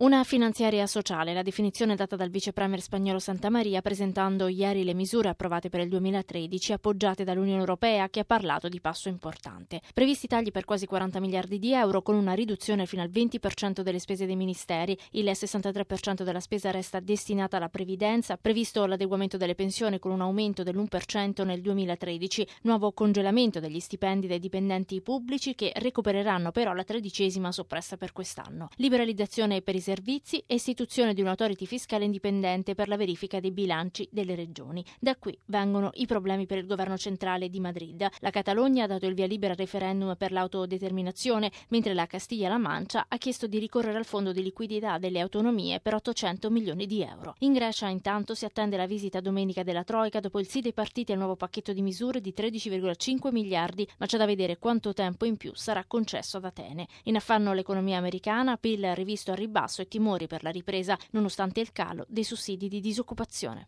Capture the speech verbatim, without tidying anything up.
Una finanziaria sociale, la definizione data dal vice premier spagnolo Santamaria presentando ieri le misure approvate per il duemilatredici appoggiate dall'Unione Europea, che ha parlato di passo importante. Previsti tagli per quasi quaranta miliardi di euro con una riduzione fino al venti per cento delle spese dei ministeri, il sessantatré per cento della spesa resta destinata alla previdenza, previsto l'adeguamento delle pensioni con un aumento dell'uno per cento nel duemilatredici, nuovo congelamento degli stipendi dei dipendenti pubblici che recupereranno però la tredicesima soppressa per quest'anno. Liberalizzazione per i servizi e istituzione di un'autority fiscale indipendente per la verifica dei bilanci delle regioni. Da qui vengono i problemi per il governo centrale di Madrid. La Catalogna ha dato il via libera al referendum per l'autodeterminazione, mentre la Castiglia-La Mancia ha chiesto di ricorrere al fondo di liquidità delle autonomie per ottocento milioni di euro. In Grecia intanto si attende la visita domenica della Troika dopo il sì dei partiti al nuovo pacchetto di misure di tredici virgola cinque miliardi, ma c'è da vedere quanto tempo in più sarà concesso ad Atene. In affanno l'economia americana, P I L rivisto al ribasso e timori per la ripresa nonostante il calo dei sussidi di disoccupazione.